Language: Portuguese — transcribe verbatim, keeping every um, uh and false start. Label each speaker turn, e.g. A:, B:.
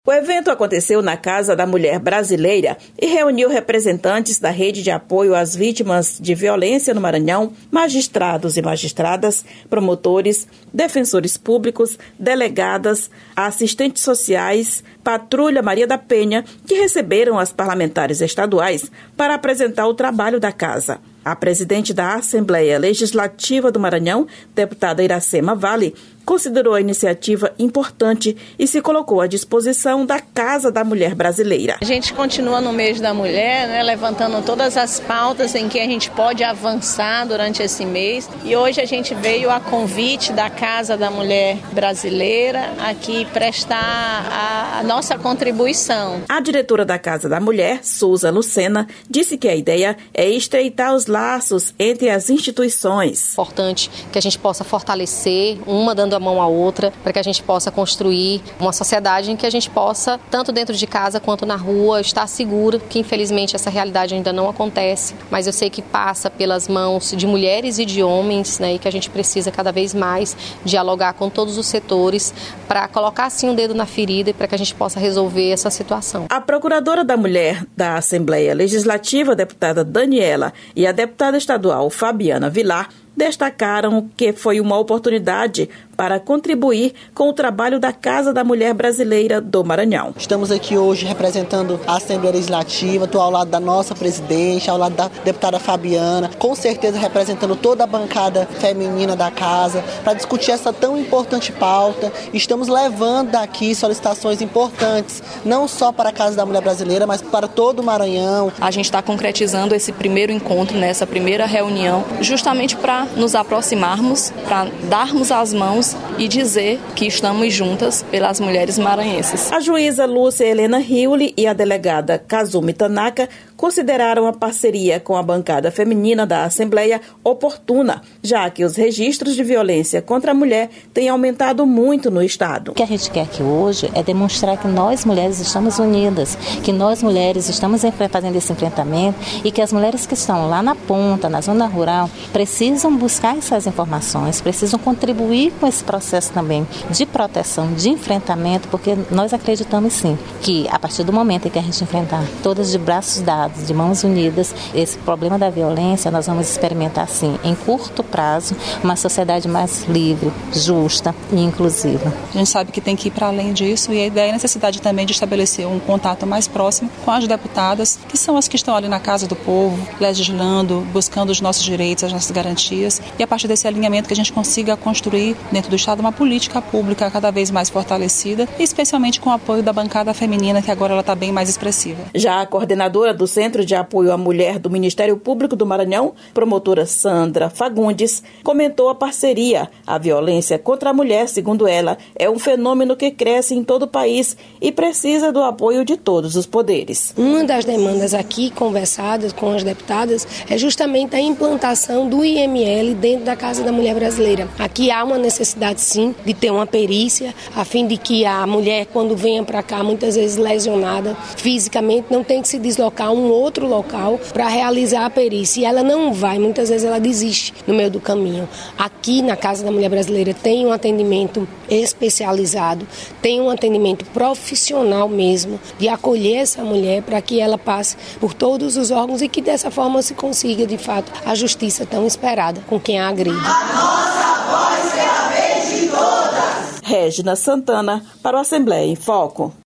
A: O evento aconteceu na Casa da Mulher Brasileira e reuniu representantes da Rede de Apoio às Vítimas de Violência no Maranhão, magistrados e magistradas, promotores, defensores públicos, delegadas, assistentes sociais, Patrulha Maria da Penha, que receberam as parlamentares estaduais para apresentar o trabalho da casa. A presidente da Assembleia Legislativa do Maranhão, deputada Iracema Vale, considerou a iniciativa importante e se colocou à disposição da Casa da Mulher Brasileira.
B: A gente continua no mês da mulher, né, levantando todas as pautas em que a gente pode avançar durante esse mês. E hoje a gente veio a convite da Casa da Mulher Brasileira aqui prestar a, a nossa contribuição.
A: A diretora da Casa da Mulher, Souza Lucena, disse que a ideia é estreitar os laços entre as instituições.
C: Importante que a gente possa fortalecer, uma dando a mão à outra, para que a gente possa construir uma sociedade em que a gente possa, tanto dentro de casa quanto na rua, estar seguro, que infelizmente essa realidade ainda não acontece, mas eu sei que passa pelas mãos de mulheres e de homens, né, e que a gente precisa cada vez mais dialogar com todos os setores para colocar assim um dedo na ferida e para que a gente possa resolver essa situação.
A: A procuradora da Mulher da Assembleia Legislativa, a deputada Daniela, e a deputada estadual Fabiana Vilar, destacaram que foi uma oportunidade para contribuir com o trabalho da Casa da Mulher Brasileira do Maranhão.
D: Estamos aqui hoje representando a Assembleia Legislativa, estou ao lado da nossa presidente, ao lado da deputada Fabiana, com certeza representando toda a bancada feminina da casa, para discutir essa tão importante pauta. Estamos levando daqui solicitações importantes, não só para a Casa da Mulher Brasileira, mas para todo o Maranhão.
E: A gente está concretizando esse primeiro encontro, nessa primeira reunião, justamente para nos aproximarmos, para darmos as mãos e dizer que estamos juntas pelas mulheres maranhenses.
A: A juíza Lúcia Helena Riuli e a delegada Kazumi Tanaka consideraram a parceria com a bancada feminina da Assembleia oportuna, já que os registros de violência contra a mulher têm aumentado muito no Estado.
F: O que a gente quer aqui hoje é demonstrar que nós mulheres estamos unidas, que nós mulheres estamos fazendo esse enfrentamento e que as mulheres que estão lá na ponta, na zona rural, precisam buscar essas informações, precisam contribuir com esse processo também de proteção, de enfrentamento, porque nós acreditamos sim que a partir do momento em que a gente enfrentar todas de braços dados, de mãos unidas, esse problema da violência, nós vamos experimentar sim, em curto prazo, uma sociedade mais livre, justa e inclusiva.
E: A gente sabe que tem que ir para além disso e a ideia é a necessidade também de estabelecer um contato mais próximo com as deputadas, que são as que estão ali na Casa do Povo, legislando, buscando os nossos direitos, as nossas garantias, e a partir desse alinhamento que a gente consiga construir dentro do Estado uma política pública cada vez mais fortalecida, especialmente com o apoio da bancada feminina, que agora ela está bem mais expressiva.
A: Já a coordenadora do Centro de Apoio à Mulher do Ministério Público do Maranhão, promotora Sandra Fagundes, comentou a parceria. A violência contra a mulher, segundo ela, é um fenômeno que cresce em todo o país e precisa do apoio de todos os poderes.
G: Uma das demandas aqui conversadas com as deputadas é justamente a implantação do I M L dentro da Casa da Mulher Brasileira. Aqui há uma necessidade, sim, de ter uma perícia, a fim de que a mulher, quando venha para cá, muitas vezes lesionada fisicamente, não tenha que se deslocar a um outro local para realizar a perícia. E ela não vai, muitas vezes ela desiste no meio do caminho. Aqui na Casa da Mulher Brasileira tem um atendimento especializado, tem um atendimento profissional mesmo, de acolher essa mulher para que ela passe por todos os órgãos e que dessa forma se consiga, de fato, a justiça tão esperada com quem a agride.
H: A nossa voz é a vez de todas.
A: Régina Santana, para o Assembleia em Foco.